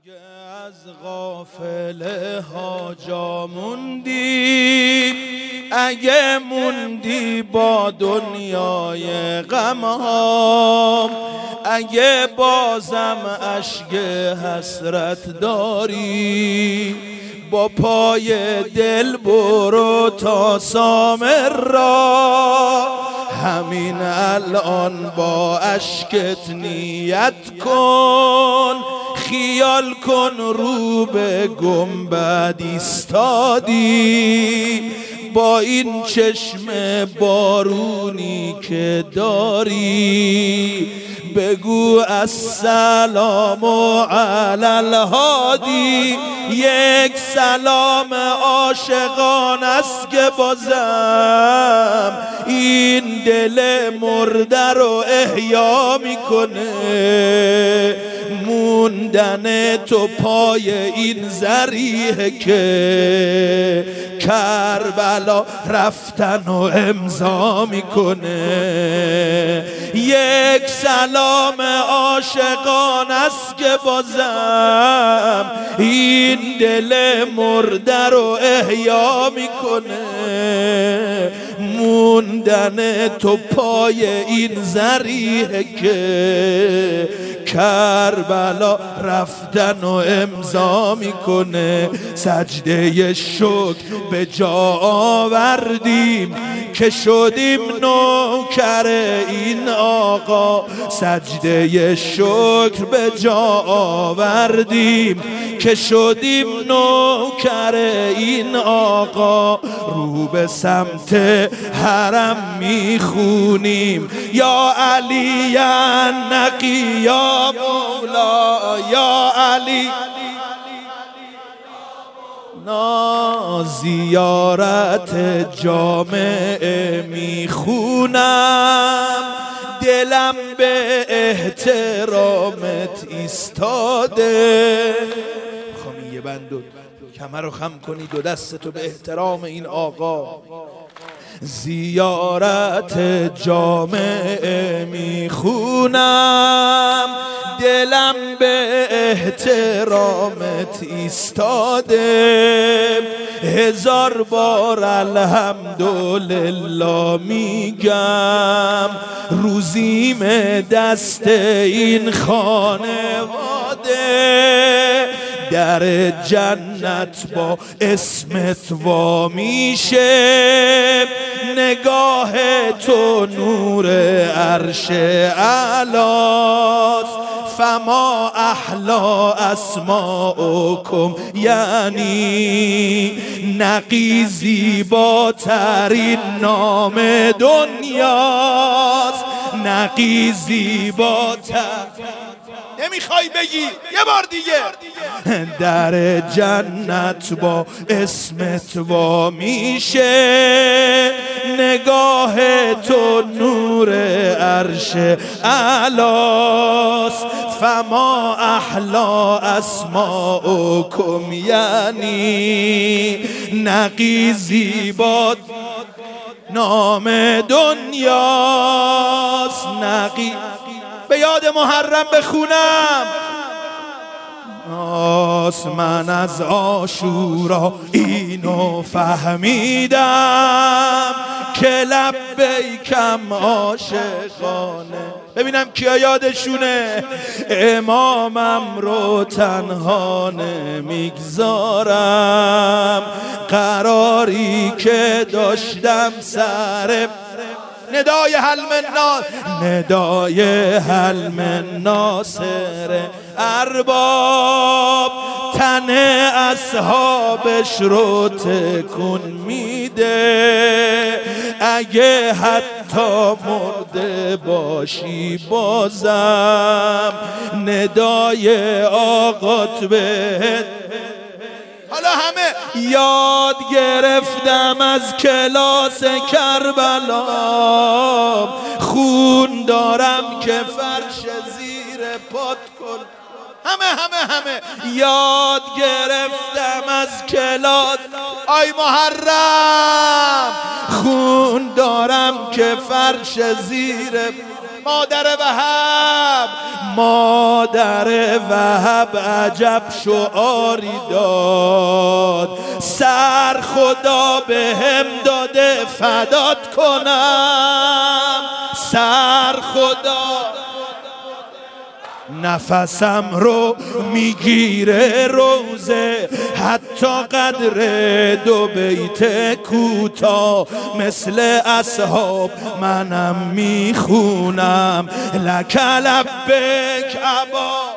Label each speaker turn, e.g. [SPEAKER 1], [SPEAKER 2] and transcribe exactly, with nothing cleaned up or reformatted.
[SPEAKER 1] اگه از غافله ها جا موندی، اگه موندی با دنیای غم ها، اگه بازم اشک حسرت داری، با پای دل برو تا سامر را. همین الان با اشکت نیت کن، خیال کن رو به گنبد ایستادی، با این چشم بارونی که داری بگو السلام علی الهادی. یک سلام عاشقان است که بازم این دل مرده رو احیا میکنه. موندن تو پای این ذریحه که کربلا رفتن و امضا میکنه. یک سلام عاشقان است که بازم این دل مرده رو احیا میکنه. موندن تو پای این ذریحه که کربلا رفتن و امضا میکنه. سجده شکر به جا آوردیم که شدیم نوکر این آقا. سجده شکر به جا آوردیم که شدیم نوکر این آقا. رو به سمت حرم میخونیم یا علی یا نقی یا مولا یا علی. نا زیارت جامع میخونم، دلم به احترامت ایستاده. خواهی یه بندو کمر رو خم کنی، دو دستتو به احترام این آقا. زیارت جامع میخونم، دلم به احترامت ایستاده. هزار بار الحمدلله میگم، روزیم دست این خانواده. در جنت با اسمت وا میشه، نگاه تو نور عرش اعلاست. فما احلا اسماءکم، یعنی نقی زیباترین نام دنیاست. نقی زیباتر نمیخوای بگی یه بار دیگه. در جنت با اسمت وا میشه، نگاه تو نور عرش اعلاست. فما احلا اسماءکم، یعنی نقی زیبات نام دنیاست. نقی به یاد محرم بخونم. آس من از عاشورا اینو فهمیدم که لبیکم عاشقانه. ببینم کیا یادشونه امامم رو تنها نمیگذارم. قراری که داشتم سر ندای حلم الناس، ندای حلم ناصر ارباب. تن اصحابش رو تکون میده، اگه حتی مرده باشی بازم ندای آقات بهت. حالا همه یاد گرفتم از کلاس کربلا، خون دارم که فرش زیر پات کن. همه همه همه یاد گرفتم از کلاس. آی محرم خون دارم که فرش زیر مادر وهب مادر وهب عجب شعاری داد، سر خدا بهم داده فدات کنم، سر خدا نفسم رو میگیره روزه، حتی قدر دو بیت کوتاه مثل اصحاب منم میخونم. لک لبیک ابا